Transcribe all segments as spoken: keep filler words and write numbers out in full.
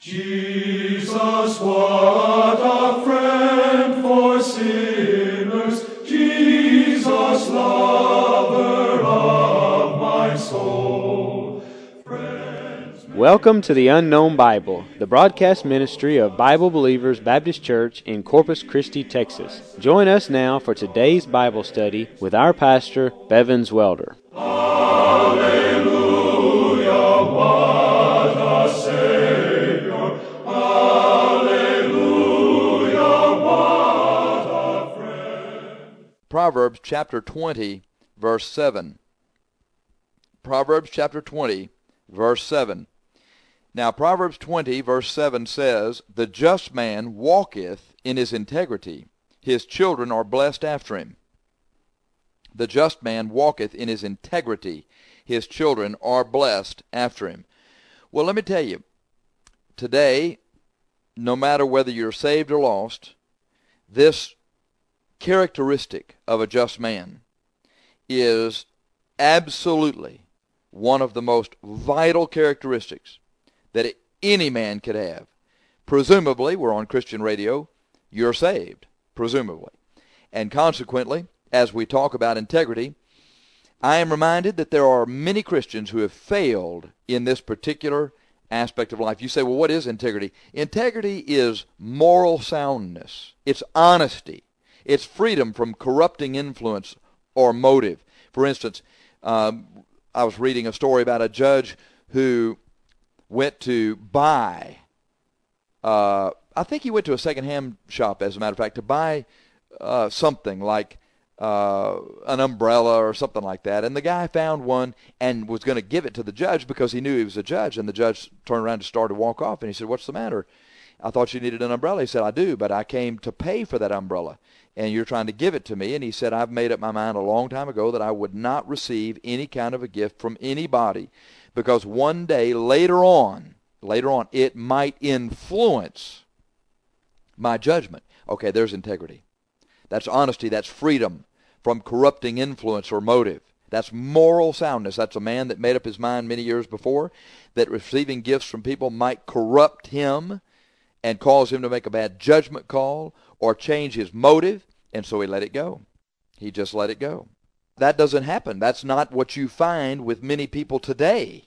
Jesus, what a friend for sinners, Jesus, lover of my soul. Friends, Welcome to the Unknown Bible, the broadcast ministry of Bible Believers Baptist Church in Corpus Christi, Texas. Join us now for today's Bible study with our pastor, Bevins Welder. Hallelujah, what a Savior. Hallelujah, what a friend. Proverbs chapter twenty, verse seven. Proverbs chapter twenty, verse seven. Now Proverbs twenty, verse seven says, "The just man walketh in his integrity. His children are blessed after him." The just man walketh in his integrity. His children are blessed after him. Well, let me tell you, today, no matter whether you're saved or lost, this characteristic of a just man is absolutely one of the most vital characteristics that any man could have. Presumably, we're on Christian radio, you're saved, presumably. And consequently, as we talk about integrity, I am reminded that there are many Christians who have failed in this particular aspect of life. You say, well, what is integrity? Integrity is moral soundness. It's honesty. It's freedom from corrupting influence or motive. For instance, um, I was reading a story about a judge who went to buy, uh, I think he went to a second-hand shop, as a matter of fact, to buy uh, something like uh, an umbrella or something like that. And the guy found one and was going to give it to the judge because he knew he was a judge. And the judge turned around to start to walk off, and he said, "What's the matter? I thought you needed an umbrella." He said, "I do, but I came to pay for that umbrella, and you're trying to give it to me." And he said, "I've made up my mind a long time ago that I would not receive any kind of a gift from anybody because one day later on, later on, it might influence my judgment." Okay, there's integrity. That's honesty. That's freedom from corrupting influence or motive. That's moral soundness. That's a man that made up his mind many years before that receiving gifts from people might corrupt him and cause him to make a bad judgment call or change his motive, and so he let it go. He just let it go. That doesn't happen. That's not what you find with many people today.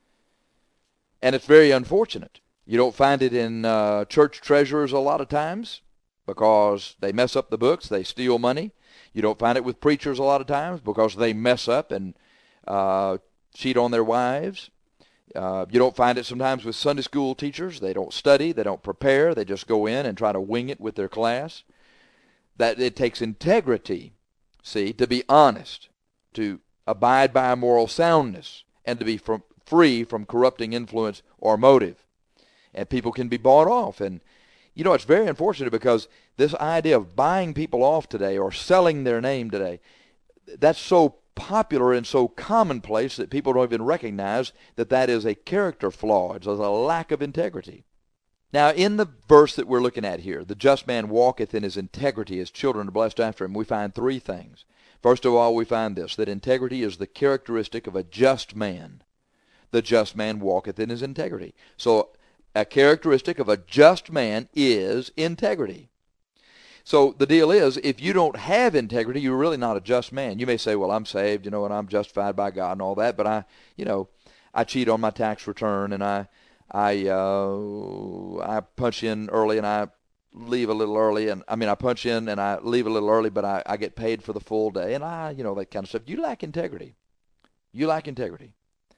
And it's very unfortunate. You don't find it in uh, church treasurers a lot of times because they mess up the books, they steal money. You don't find it with preachers a lot of times because they mess up and uh, cheat on their wives. Uh, you don't find it sometimes with Sunday school teachers. They don't study, they don't prepare, they just go in and try to wing it with their class. That it takes integrity, see, to be honest, to abide by moral soundness, and to be from, free from corrupting influence or motive. And people can be bought off. And, you know, it's very unfortunate because this idea of buying people off today or selling their name today, that's so popular and so commonplace that people don't even recognize that that is a character flaw. It's a lack of integrity. Now, in the verse that we're looking at here, "The just man walketh in his integrity, his children are blessed after him," we find three things. First of all, we find this, that integrity is the characteristic of a just man. The just man walketh in his integrity. So a characteristic of a just man is integrity. So the deal is, if you don't have integrity, you're really not a just man. You may say, well, I'm saved, you know, and I'm justified by God and all that, but I, you know, I cheat on my tax return, and I, I, uh, I punch in early and I leave a little early, and I mean, I punch in and I leave a little early, but I, I get paid for the full day, and I, you know, that kind of stuff. You lack integrity. You lack integrity.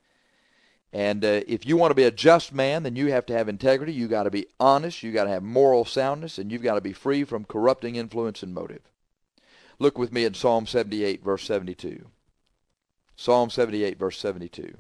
And uh, if you want to be a just man, then you have to have integrity. You got to be honest. You got to have moral soundness, and you've got to be free from corrupting influence and motive. Look with me at Psalm seventy-eight, verse seventy-two. Psalm seventy-eight, verse seventy-two.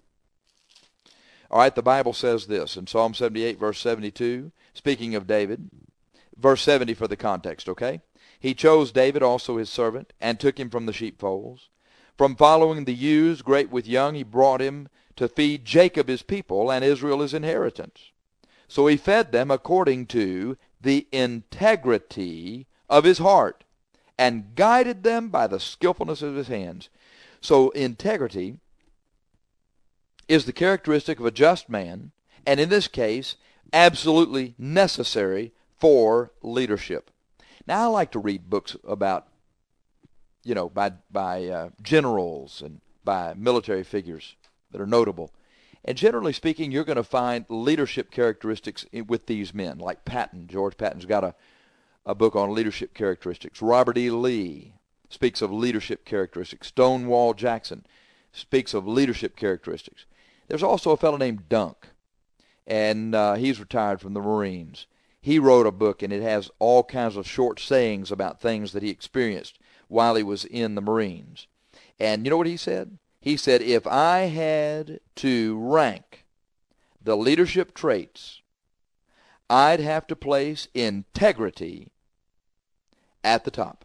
All right, the Bible says this in Psalm seventy-eight, verse seventy-two, speaking of David, verse seventy for the context, okay? "He chose David also his servant, and took him from the sheepfolds. From following the ewes great with young, he brought him to feed Jacob his people and Israel his inheritance. So he fed them according to the integrity of his heart, and guided them by the skillfulness of his hands." So integrity is the characteristic of a just man, and in this case, absolutely necessary for leadership. Now, I like to read books about, you know, by by uh, generals and by military figures that are notable. And generally speaking, you're going to find leadership characteristics in, with these men, like Patton. George Patton's got a, a book on leadership characteristics. Robert E. Lee speaks of leadership characteristics. Stonewall Jackson speaks of leadership characteristics. There's also a fellow named Dunk, and uh, he's retired from the Marines. He wrote a book, and it has all kinds of short sayings about things that he experienced while he was in the Marines. And you know what he said? He said, if I had to rank the leadership traits, I'd have to place integrity at the top.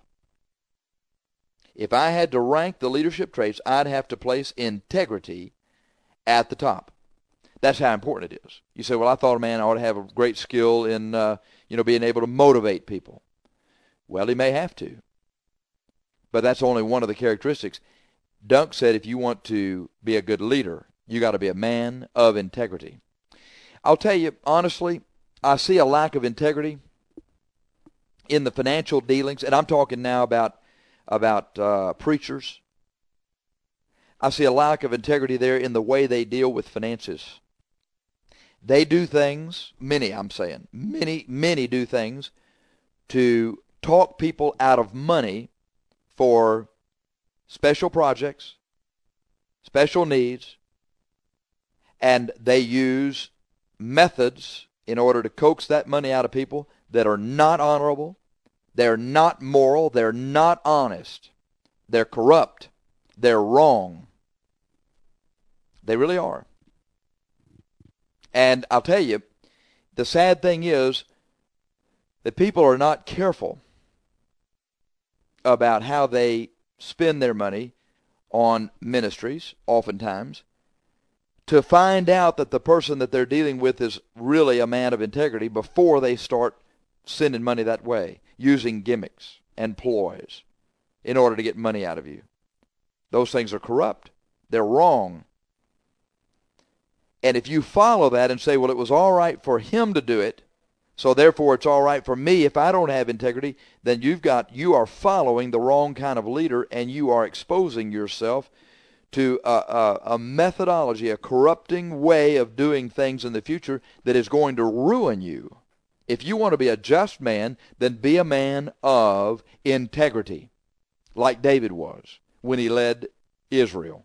If I had to rank the leadership traits, I'd have to place integrity at the top. That's how important it is. You say, well, I thought a man ought to have a great skill in, uh, you know, being able to motivate people. Well, he may have to. But that's only one of the characteristics. Dunk said if you want to be a good leader, you got to be a man of integrity. I'll tell you, honestly, I see a lack of integrity in the financial dealings, and I'm talking now about, about uh, preachers. I see a lack of integrity there in the way they deal with finances. They do things, many I'm saying, many, many do things to talk people out of money for special projects, special needs, and they use methods in order to coax that money out of people that are not honorable, they're not moral, they're not honest, they're corrupt, they're wrong. They really are. And I'll tell you, the sad thing is that people are not careful about how they spend their money on ministries, oftentimes, to find out that the person that they're dealing with is really a man of integrity before they start sending money that way, using gimmicks and ploys in order to get money out of you. Those things are corrupt. They're wrong. And if you follow that and say, well, it was all right for him to do it, so therefore it's all right for me if I don't have integrity, then you've got, you are following the wrong kind of leader, and you are exposing yourself to a, a, a methodology, a corrupting way of doing things in the future that is going to ruin you. If you want to be a just man, then be a man of integrity, like David was when he led Israel.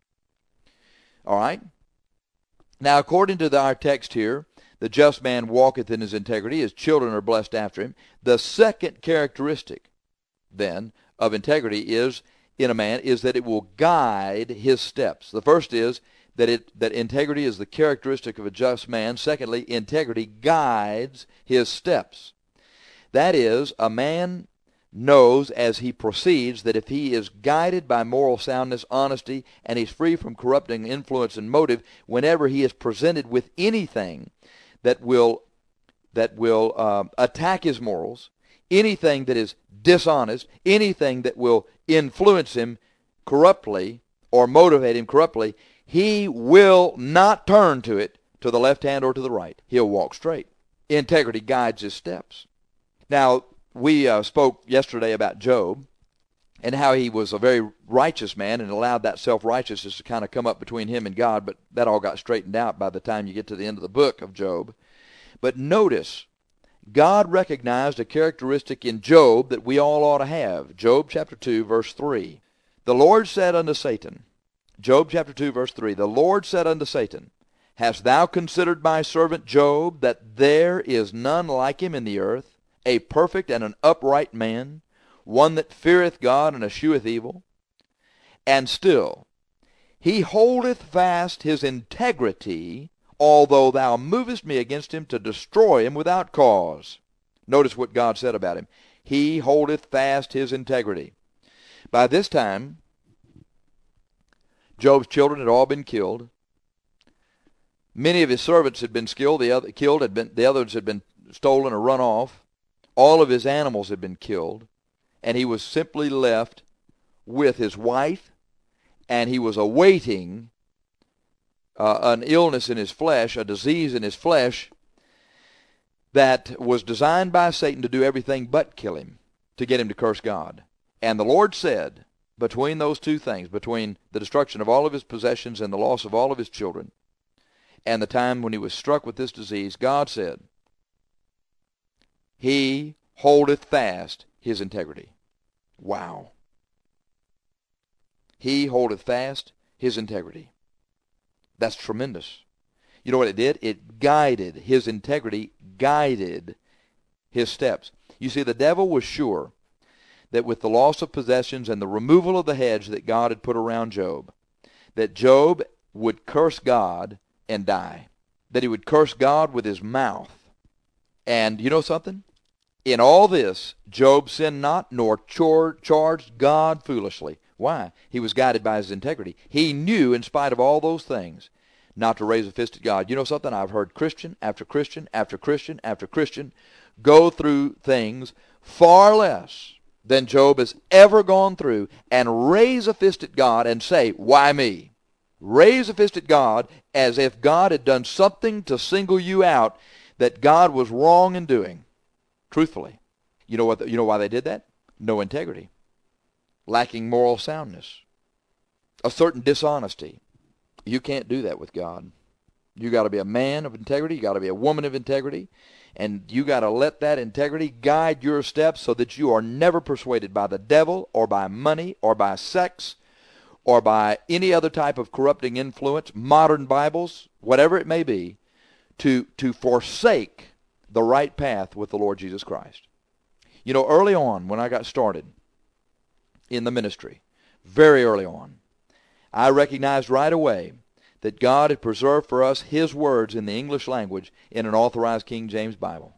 All right? Now, according to the, our text here, the just man walketh in his integrity, his children are blessed after him. The second characteristic, then, of integrity is, in a man, is that it will guide his steps. The first is that it that integrity is the characteristic of a just man. Secondly, integrity guides his steps. That is, a man knows as he proceeds that if he is guided by moral soundness, honesty, and he's free from corrupting influence and motive, whenever he is presented with anything that will that will uh, attack his morals, anything that is dishonest, anything that will influence him corruptly or motivate him corruptly, he will not turn to it to the left hand or to the right. He'll walk straight. Integrity guides his steps. Now, we uh, spoke yesterday about Job and how he was a very righteous man and allowed that self-righteousness to kind of come up between him and God, but that all got straightened out by the time you get to the end of the book of Job. But notice, God recognized a characteristic in Job that we all ought to have. Job chapter two, verse three. The Lord said unto Satan, Job chapter two, verse three, the Lord said unto Satan, Hast thou considered my servant Job, that there is none like him in the earth, a perfect and an upright man, one that feareth God and escheweth evil? And still, he holdeth fast his integrity, although thou movest me against him to destroy him without cause. Notice what God said about him. He holdeth fast his integrity. By this time, Job's children had all been killed. Many of his servants had been killed, the other, killed, had been, the others had been stolen or run off. All of his animals had been killed, and he was simply left with his wife, and he was awaiting uh, an illness in his flesh, a disease in his flesh, that was designed by Satan to do everything but kill him, to get him to curse God. And the Lord said, between those two things, between the destruction of all of his possessions and the loss of all of his children, and the time when he was struck with this disease, God said, he holdeth fast his integrity. Wow. He holdeth fast his integrity. That's tremendous. You know what it did? It guided, his integrity guided his steps. You see, the devil was sure that with the loss of possessions and the removal of the hedge that God had put around Job, that Job would curse God and die. That he would curse God with his mouth. And you know something? In all this, Job sinned not, nor char- charged God foolishly. Why? He was guided by his integrity. He knew, in spite of all those things, not to raise a fist at God. You know something? I've heard Christian after Christian after Christian after Christian go through things far less than Job has ever gone through and raise a fist at God and say, why me? Raise a fist at God as if God had done something to single you out that God was wrong in doing. Truthfully. You know what? The, you know why they did that? No integrity. Lacking moral soundness. A certain dishonesty. You can't do that with God. You got to be a man of integrity. You got to be a woman of integrity. And you got to let that integrity guide your steps so that you are never persuaded by the devil or by money or by sex or by any other type of corrupting influence, modern Bibles, whatever it may be, to, to forsake the right path with the Lord Jesus Christ. You know, early on when I got started in the ministry, very early on, I recognized right away that God had preserved for us his words in the English language in an authorized King James Bible.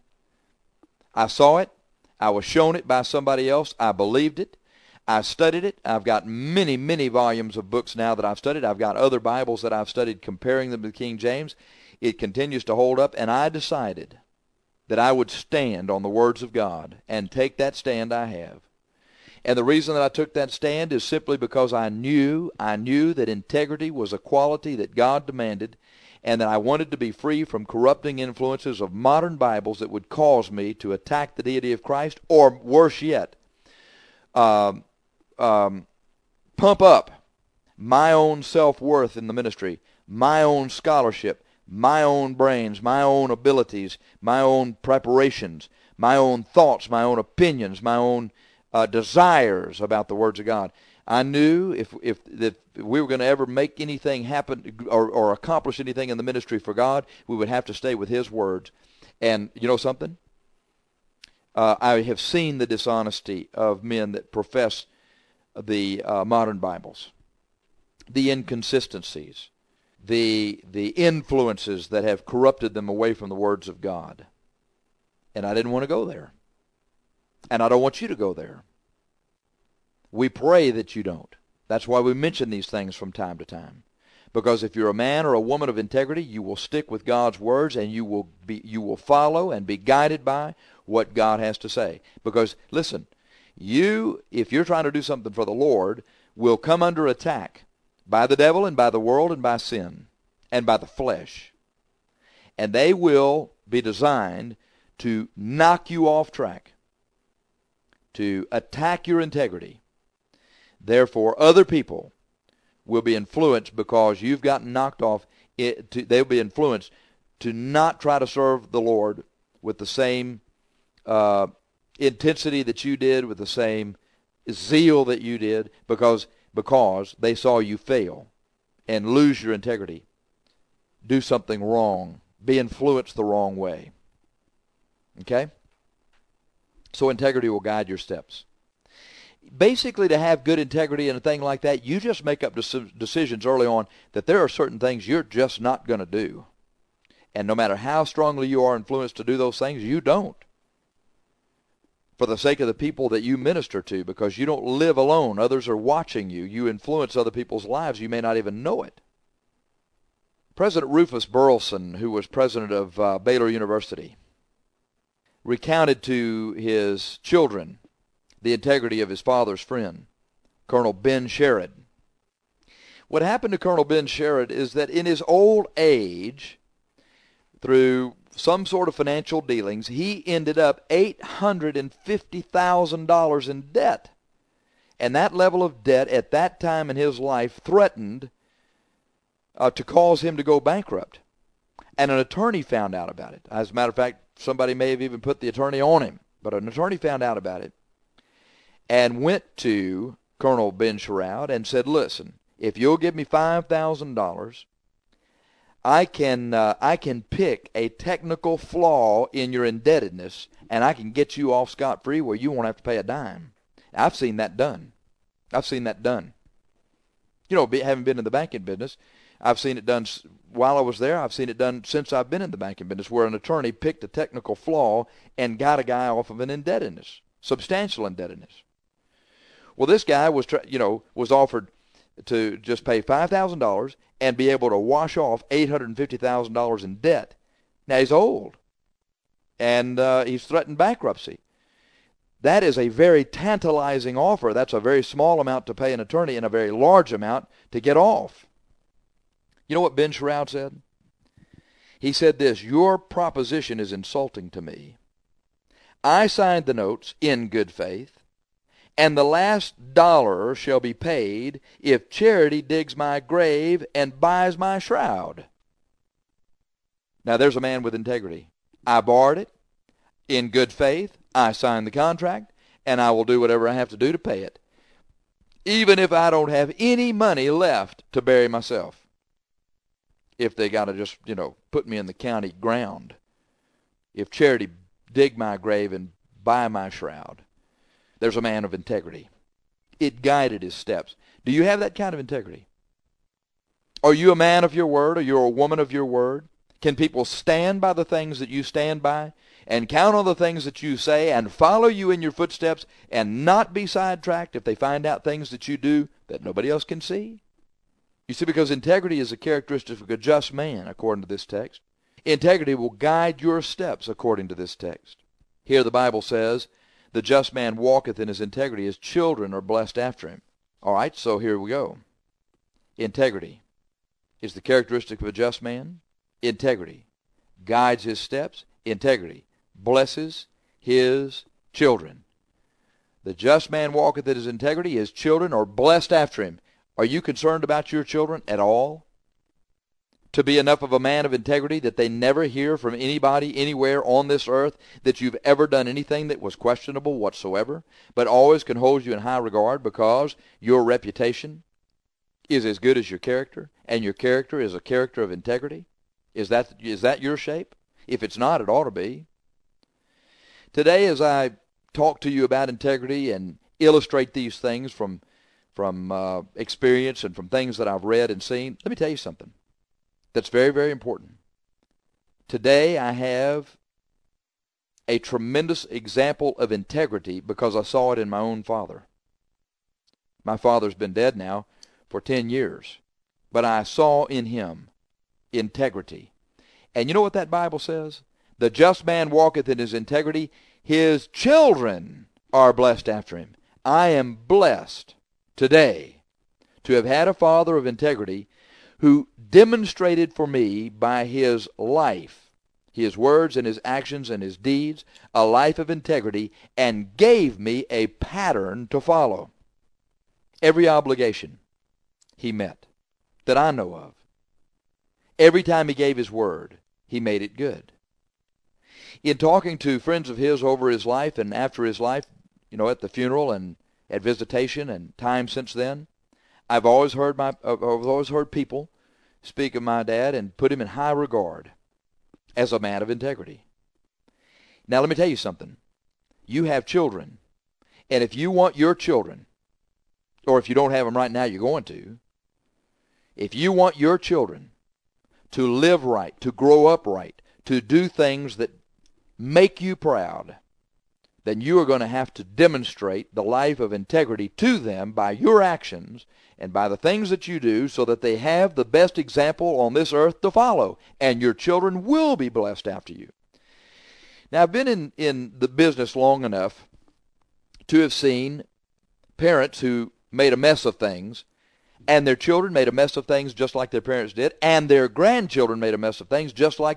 I saw it. I was shown it by somebody else. I believed it. I studied it. I've got many, many volumes of books now that I've studied. I've got other Bibles that I've studied comparing them to King James. It continues to hold up, and I decided that I would stand on the words of God and take that stand I have. And the reason that I took that stand is simply because I knew, I knew that integrity was a quality that God demanded, and that I wanted to be free from corrupting influences of modern Bibles that would cause me to attack the deity of Christ, or worse yet, um, um, pump up my own self-worth in the ministry, my own scholarship, my own brains, my own abilities, my own preparations, my own thoughts, my own opinions, my own uh, desires about the words of God. I knew if if, if we were going to ever make anything happen or, or accomplish anything in the ministry for God, we would have to stay with his words. And you know something? Uh, I have seen the dishonesty of men that profess the uh, modern Bibles, the inconsistencies, the the influences that have corrupted them away from the words of God. And I didn't want to go there. And I don't want you to go there. We pray that you don't. That's why we mention these things from time to time. Because if you're a man or a woman of integrity, you will stick with God's words, and you will be you will follow and be guided by what God has to say. Because listen, you, if you're trying to do something for the Lord, will come under attack by the devil and by the world and by sin and by the flesh. And they will be designed to knock you off track, to attack your integrity. Therefore, other people will be influenced because you've gotten knocked off. It, to, they'll be influenced to not try to serve the Lord with the same uh, intensity that you did, with the same zeal that you did, because because they saw you fail and lose your integrity, do something wrong, be influenced the wrong way. Okay? So integrity will guide your steps. Basically, to have good integrity and a thing like that, you just make up decisions early on that there are certain things you're just not going to do. And no matter how strongly you are influenced to do those things, you don't. For the sake of the people that you minister to, because you don't live alone. Others are watching you. You influence other people's lives. You may not even know it. President Rufus Burleson, who was president of uh, Baylor University, recounted to his children the integrity of his father's friend, Colonel Ben Sherrod. What happened to Colonel Ben Sherrod is that in his old age, through some sort of financial dealings, he ended up eight hundred fifty thousand dollars in debt. And that level of debt at that time in his life threatened uh, to cause him to go bankrupt. And an attorney found out about it. As a matter of fact, somebody may have even put the attorney on him, but an attorney found out about it and went to Colonel Ben Sherrod and said, listen, if you'll give me five thousand dollars, I can uh, I can pick a technical flaw in your indebtedness, and I can get you off scot-free where you won't have to pay a dime. I've seen that done. I've seen that done. You know, be, having been in the banking business, I've seen it done while I was there. I've seen it done since I've been in the banking business, where an attorney picked a technical flaw and got a guy off of an indebtedness, substantial indebtedness. Well, this guy was, you know, was offered to just pay five thousand dollars and be able to wash off eight hundred fifty thousand dollars in debt. Now, he's old, and uh, he's threatened bankruptcy. That is a very tantalizing offer. That's a very small amount to pay an attorney and a very large amount to get off. You know what Ben Sherrod said? He said this, your proposition is insulting to me. I signed the notes in good faith, and the last dollar shall be paid if charity digs my grave and buys my shroud. Now there's a man with integrity. I borrowed it in good faith. I signed the contract, and I will do whatever I have to do to pay it, even if I don't have any money left to bury myself. If they got to just, you know, put me in the county ground. If charity dig my grave and buy my shroud. There's a man of integrity. It guided his steps. Do you have that kind of integrity? Are you a man of your word? Are you a woman of your word? Can people stand by the things that you stand by and count on the things that you say and follow you in your footsteps and not be sidetracked if they find out things that you do that nobody else can see? You see, because integrity is a characteristic of a just man, according to this text. Integrity will guide your steps, according to this text. Here the Bible says, the just man walketh in his integrity, his children are blessed after him. All right, so here we go. Integrity is the characteristic of a just man. Integrity guides his steps. Integrity blesses his children. The just man walketh in his integrity, his children are blessed after him. Are you concerned about your children at all? To be enough of a man of integrity that they never hear from anybody anywhere on this earth that you've ever done anything that was questionable whatsoever, but always can hold you in high regard because your reputation is as good as your character, and your character is a character of integrity? Is that is that your shape? If it's not, it ought to be. Today, as I talk to you about integrity and illustrate these things from, from uh, experience and from things that I've read and seen, let me tell you something that's very, very important. Today, I have a tremendous example of integrity because I saw it in my own father. My father's been dead now for ten years, but I saw in him integrity. And you know what that Bible says? The just man walketh in his integrity. His children are blessed after him. I am blessed today to have had a father of integrity who demonstrated for me by his life, his words and his actions and his deeds, a life of integrity, and gave me a pattern to follow. Every obligation he met that I know of. Every time he gave his word, he made it good. In talking to friends of his over his life and after his life, you know, at the funeral and at visitation and time since then, I've always heard my I've always heard people speak of my dad and put him in high regard as a man of integrity. Now let me tell you something. You have children, and if you want your children, or if you don't have them right now, you're going to, if you want your children to live right, to grow up right, to do things that make you proud, then you are going to have to demonstrate the life of integrity to them by your actions and by the things that you do so that they have the best example on this earth to follow, and your children will be blessed after you. Now, I've been in, in the business long enough to have seen parents who made a mess of things, and their children made a mess of things just like their parents did, and their grandchildren made a mess of things just like their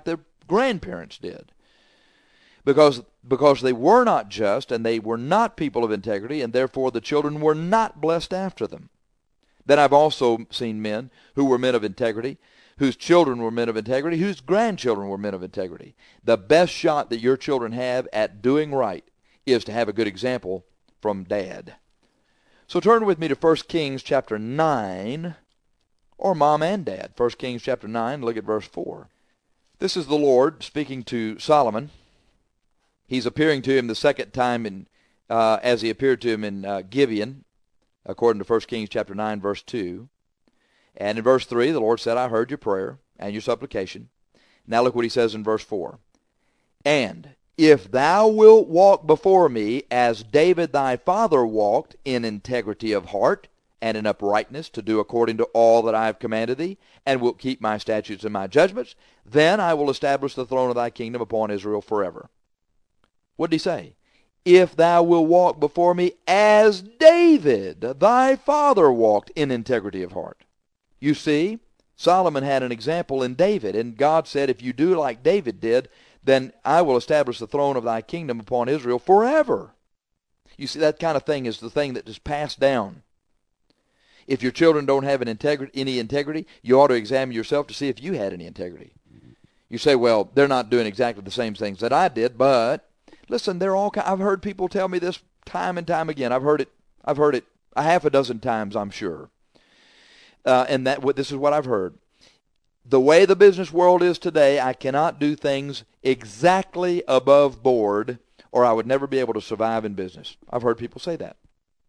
grandparents did. Because, because they were not just and they were not people of integrity, and therefore the children were not blessed after them. Then I've also seen men who were men of integrity, whose children were men of integrity, whose grandchildren were men of integrity. The best shot that your children have at doing right is to have a good example from dad. So turn with me to First Kings chapter nine, or mom and dad. First Kings chapter nine, look at verse four. This is the Lord speaking to Solomon. He's appearing to him the second time in, uh, as he appeared to him in uh, Gibeon, according to First Kings chapter nine, verse two. And in verse three, the Lord said, I heard your prayer and your supplication. Now look what he says in verse four. And if thou wilt walk before me as David thy father walked in integrity of heart and in uprightness to do according to all that I have commanded thee, and wilt keep my statutes and my judgments, then I will establish the throne of thy kingdom upon Israel forever. What did he say? If thou wilt walk before me as David thy father walked in integrity of heart. You see, Solomon had an example in David, and God said, if you do like David did, then I will establish the throne of thy kingdom upon Israel forever. You see, that kind of thing is the thing that is passed down. If your children don't have an integrity, any integrity, you ought to examine yourself to see if you had any integrity. You say, well, they're not doing exactly the same things that I did, but listen, they're all. I've heard people tell me this time and time again. I've heard it. I've heard it a half a dozen times, I'm sure. Uh, and that this is what I've heard. The way the business world is today, I cannot do things exactly above board, or I would never be able to survive in business. I've heard people say that.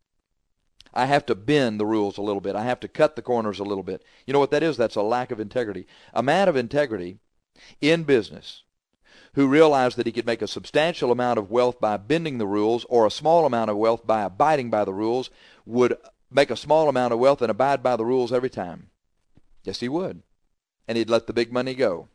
I have to bend the rules a little bit. I have to cut the corners a little bit. You know what that is? That's a lack of integrity. A man of integrity in business who realized that he could make a substantial amount of wealth by bending the rules, or a small amount of wealth by abiding by the rules, would make a small amount of wealth and abide by the rules every time. Yes, he would. And he'd let the big money go.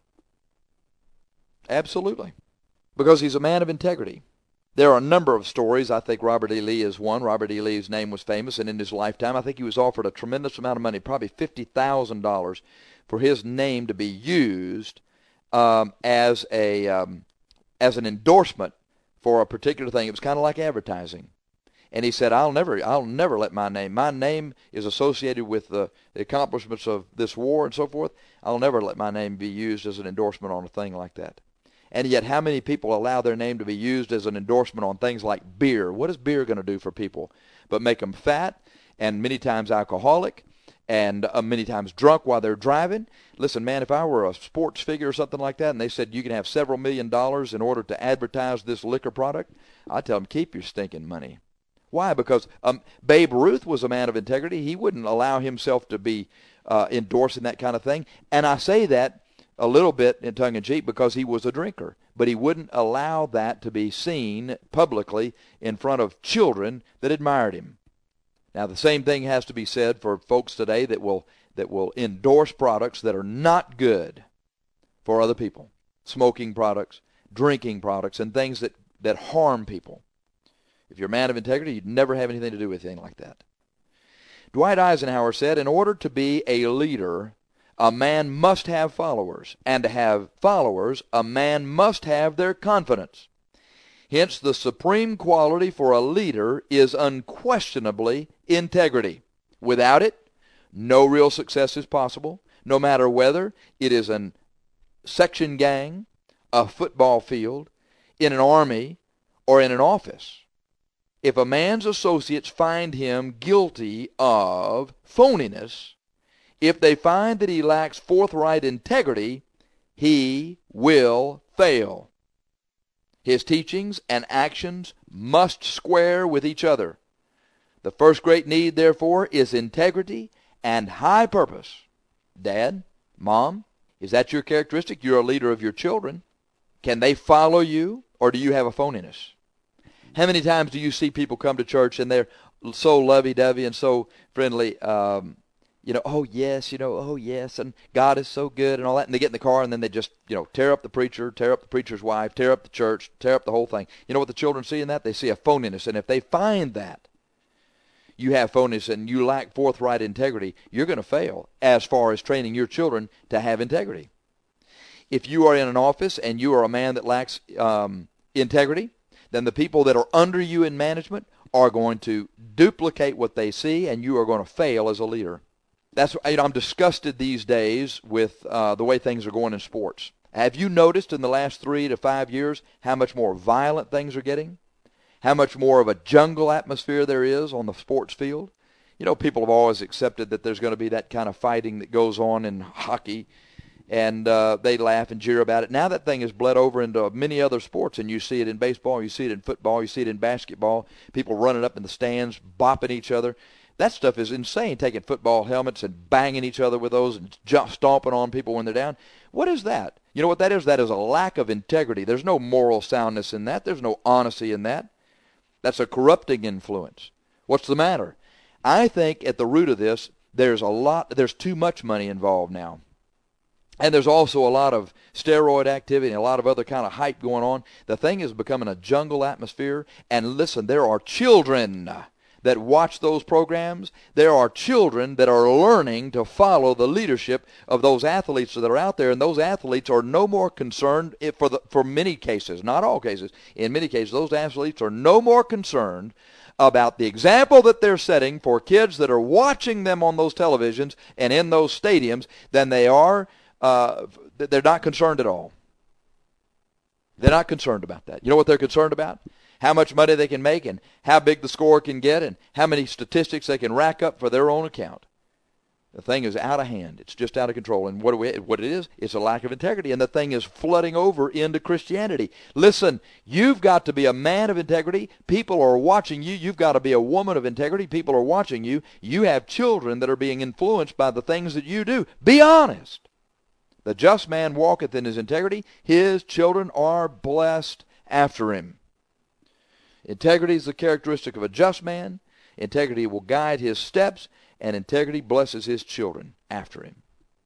Absolutely. Because he's a man of integrity. There are a number of stories. I think Robert E. Lee is one. Robert E. Lee's name was famous, and in his lifetime, I think he was offered a tremendous amount of money, probably fifty thousand dollars, for his name to be used um, as a um, as an endorsement for a particular thing. It was kind of like advertising. And he said, I'll never, I'll never let my name, my name is associated with the, the accomplishments of this war and so forth. I'll never let my name be used as an endorsement on a thing like that. And yet, how many people allow their name to be used as an endorsement on things like beer? What is beer going to do for people? But make them fat, and many times alcoholic, and uh, many times drunk while they're driving. Listen, man, if I were a sports figure or something like that, and they said you can have several million dollars in order to advertise this liquor product, I'd tell them, keep your stinking money. Why? Because um, Babe Ruth was a man of integrity. He wouldn't allow himself to be uh, endorsing that kind of thing. And I say that a little bit in tongue-in-cheek because he was a drinker. But he wouldn't allow that to be seen publicly in front of children that admired him. Now, the same thing has to be said for folks today that will that will endorse products that are not good for other people. Smoking products, drinking products, and things that, that harm people. If you're a man of integrity, you'd never have anything to do with anything like that. Dwight Eisenhower said, in order to be a leader, a man must have followers. And to have followers, a man must have their confidence. Hence, the supreme quality for a leader is unquestionably integrity. Without it, no real success is possible, no matter whether it is a section gang, a football field, in an army, or in an office. If a man's associates find him guilty of phoniness, if they find that he lacks forthright integrity, he will fail. His teachings and actions must square with each other. The first great need, therefore, is integrity and high purpose. Dad, Mom, is that your characteristic? You're a leader of your children. Can they follow you, or do you have a phoniness? How many times do you see people come to church and they're so lovey-dovey and so friendly, um, you know, oh, yes, you know, oh, yes, and God is so good and all that, and they get in the car and then they just, you know, tear up the preacher, tear up the preacher's wife, tear up the church, tear up the whole thing. You know what the children see in that? They see a phoniness, and if they find that you have phoniness and you lack forthright integrity, you're going to fail as far as training your children to have integrity. if you are in an office and you are a man that lacks um, integrity, then the people that are under you in management are going to duplicate what they see, and you are going to fail as a leader. That's you know, I'm disgusted these days with uh, the way things are going in sports. Have you noticed in the last three to five years how much more violent things are getting? How much more of a jungle atmosphere there is on the sports field? You know, people have always accepted that there's going to be that kind of fighting that goes on in hockey, and uh, they laugh and jeer about it. Now that thing has bled over into many other sports, and you see it in baseball, you see it in football, you see it in basketball, people running up in the stands, bopping each other. That stuff is insane, taking football helmets and banging each other with those and jump, stomping on people when they're down. What is that? You know what that is? That is a lack of integrity. There's no moral soundness in that. There's no honesty in that. That's a corrupting influence. What's the matter? I think at the root of this, there's a lot, there's too much money involved now. And there's also a lot of steroid activity and a lot of other kind of hype going on. The thing is becoming a jungle atmosphere. And listen, there are children that watch those programs. There are children that are learning to follow the leadership of those athletes that are out there. And those athletes are no more concerned, if for, the, for many cases, not all cases, in many cases, those athletes are no more concerned about the example that they're setting for kids that are watching them on those televisions and in those stadiums than they are, uh, they're not concerned at all. They're not concerned about that. You know what they're concerned about? How much money they can make and how big the score can get and how many statistics they can rack up for their own account. The thing is out of hand. It's just out of control. And what, do we, what it is, it's a lack of integrity. And the thing is flooding over into Christianity. Listen, you've got to be a man of integrity. People are watching you. You've got to be a woman of integrity. People are watching you. You have children that are being influenced by the things that you do. Be honest. The just man walketh in his integrity. His children are blessed after him. Integrity is the characteristic of a just man. Integrity will guide his steps, and integrity blesses his children after him.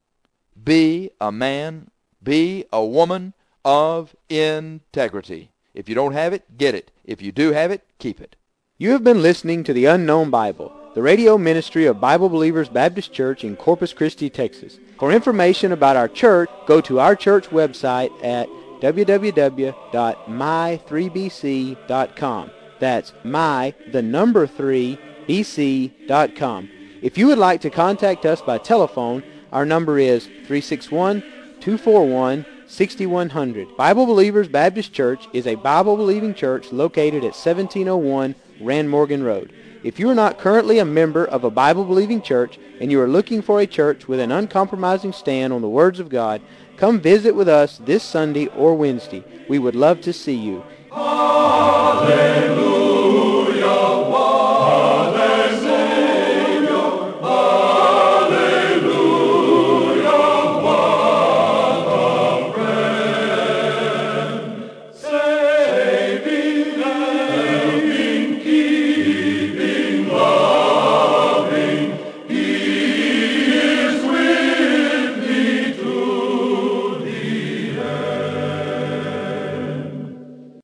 Be a man, be a woman of integrity. If you don't have it, get it. If you do have it, keep it. You have been listening to The Unknown Bible, the radio ministry of Bible Believers Baptist Church in Corpus Christi, Texas. For information about our church, go to our church website at w w w dot my three b c dot com. That's my, the number three, b c dot com. If you would like to contact us by telephone, our number is three six one, two four one, six one zero zero. Bible Believers Baptist Church is a Bible-believing church located at seventeen oh one Rand Morgan Road. If you are not currently a member of a Bible-believing church and you are looking for a church with an uncompromising stand on the words of God, come visit with us this Sunday or Wednesday. We would love to see you. Hallelujah.